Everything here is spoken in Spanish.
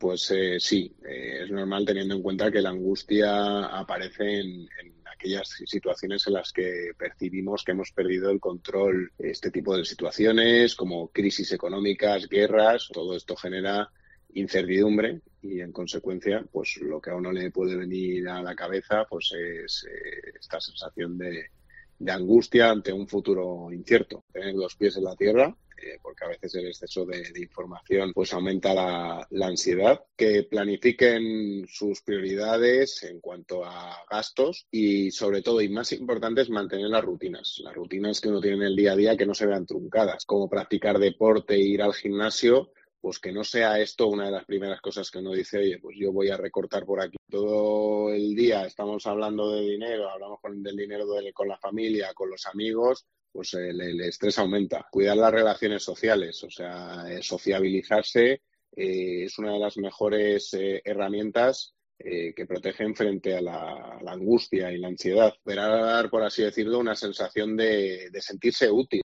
Pues sí, es normal teniendo en cuenta que la angustia aparece en aquellas situaciones en las que percibimos que hemos perdido el control. Este tipo de situaciones, como crisis económicas, guerras, todo esto genera incertidumbre y, en consecuencia, pues lo que a uno le puede venir a la cabeza pues es esta sensación de angustia ante un futuro incierto. Tener los pies en la tierra, porque a veces el exceso de información pues aumenta la ansiedad. Que planifiquen sus prioridades en cuanto a gastos y, sobre todo, y más importante, es mantener las rutinas que uno tiene en el día a día, que no se vean truncadas, como practicar deporte e ir al gimnasio. Pues que no sea esto una de las primeras cosas que uno dice: oye, pues yo voy a recortar por aquí. Todo el día estamos hablando de dinero, hablamos del dinero con la familia, con los amigos, pues el estrés aumenta. Cuidar las relaciones sociales, o sea, sociabilizarse es una de las mejores herramientas que protegen frente a la angustia y la ansiedad. Esperar, por así decirlo, una sensación de sentirse útil.